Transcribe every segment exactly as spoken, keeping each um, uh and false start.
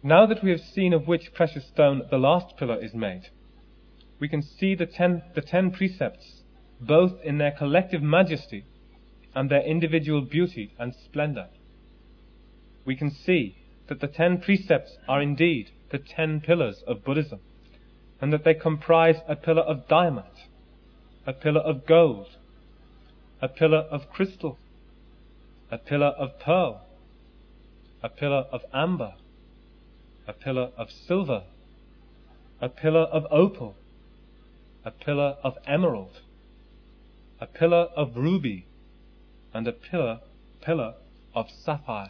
Now that we have seen of which precious stone the last pillar is made, we can see the ten, the ten precepts both in their collective majesty and their individual beauty and splendor. We can see that the ten precepts are indeed the ten pillars of Buddhism, and that they comprise a pillar of diamond, a pillar of gold, a pillar of crystal, a pillar of pearl, a pillar of amber, a pillar of silver, a pillar of opal, a pillar of emerald, a pillar of ruby, and a pillar, pillar of sapphire.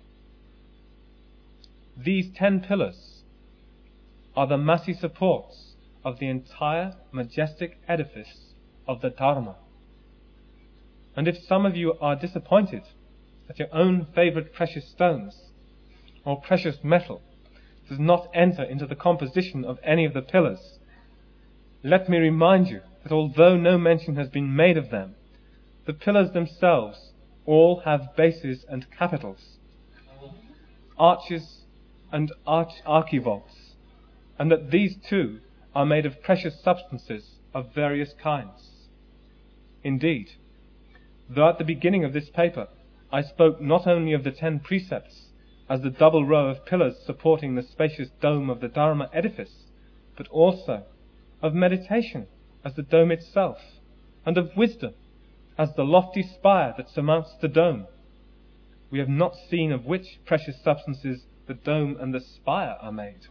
These ten pillars are the massy supports of the entire majestic edifice of the Dharma. And if some of you are disappointed that your own favorite precious stones or precious metal does not enter into the composition of any of the pillars, let me remind you that although no mention has been made of them, the pillars themselves all have bases and capitals, arches and arch archivolts, and that these too are made of precious substances of various kinds. Indeed, though at the beginning of this paper I spoke not only of the ten precepts as the double row of pillars supporting the spacious dome of the Dharma edifice, but also of meditation as the dome itself, and of wisdom as the lofty spire that surmounts the dome, we have not seen of which precious substances the dome and the spire are made.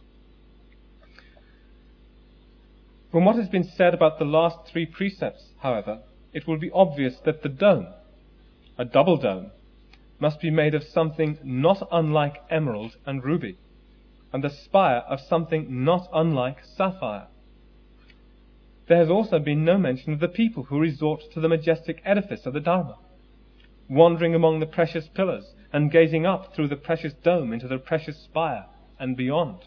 From what has been said about the last three precepts, however, it will be obvious that the dome, a double dome, must be made of something not unlike emerald and ruby, and the spire of something not unlike sapphire. There has also been no mention of the people who resort to the majestic edifice of the Dharma, wandering among the precious pillars and gazing up through the precious dome into the precious spire and beyond.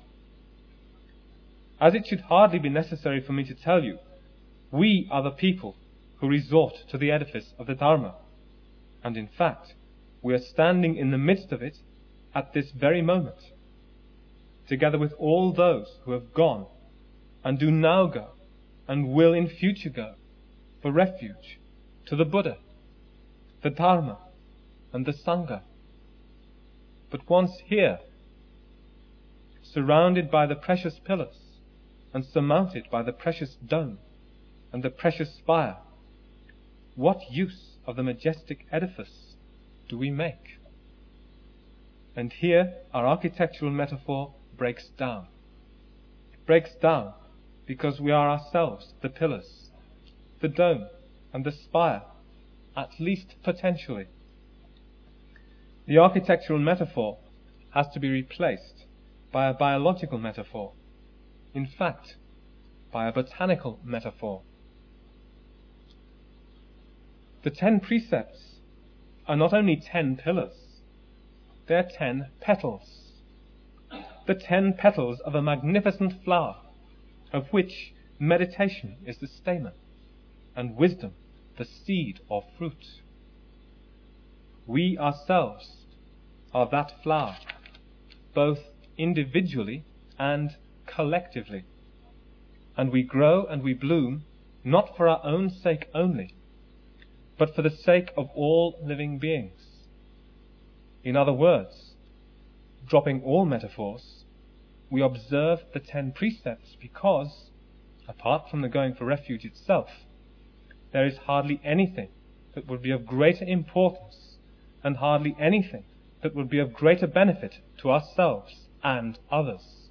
As it should hardly be necessary for me to tell you, we are the people who resort to the edifice of the Dharma, and in fact, we are standing in the midst of it at this very moment, together with all those who have gone and do now go and will in future go for refuge to the Buddha, the Dharma, and the Sangha. But once here, surrounded by the precious pillars and surmounted by the precious dome and the precious spire, what use of the majestic edifice do we make? And here our architectural metaphor breaks down. It breaks down because we are ourselves the pillars, the dome and the spire, at least potentially. The architectural metaphor has to be replaced by a biological metaphor, in fact, by a botanical metaphor. The ten precepts are not only ten pillars, they are ten petals, the ten petals of a magnificent flower, of which meditation is the stamen, and wisdom the seed or fruit. We ourselves are that flower, both individually and collectively, and we grow and we bloom not for our own sake only, but for the sake of all living beings. In other words, dropping all metaphors, we observe the ten precepts because, apart from the going for refuge itself, there is hardly anything that would be of greater importance and hardly anything that would be of greater benefit to ourselves and others.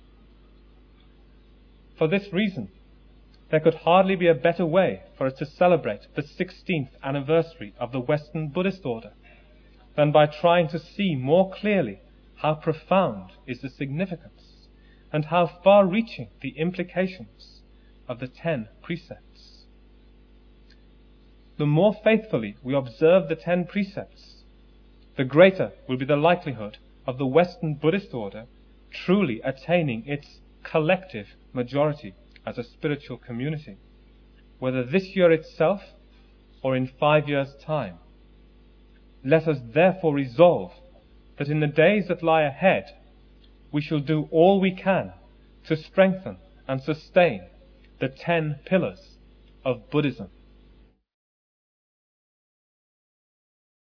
For this reason, there could hardly be a better way for us to celebrate the sixteenth anniversary of the Western Buddhist order than by trying to see more clearly how profound is the significance and how far-reaching the implications of the ten precepts. The more faithfully we observe the ten precepts, the greater will be the likelihood of the Western Buddhist order truly attaining its collective majority as a spiritual community, whether this year itself or in five years' time. Let us therefore resolve that in the days that lie ahead we shall do all we can to strengthen and sustain the ten pillars of Buddhism.